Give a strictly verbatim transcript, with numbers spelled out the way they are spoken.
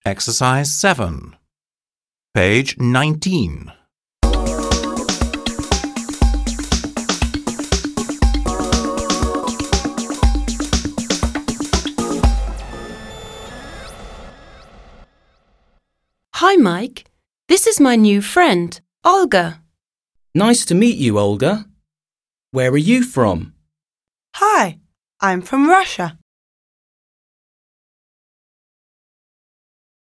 Exercise seven. Page nineteen. Hi, Mike. This is my new friend, Olga. Nice to meet you, Olga. Where are you from? Hi, I'm from Russia.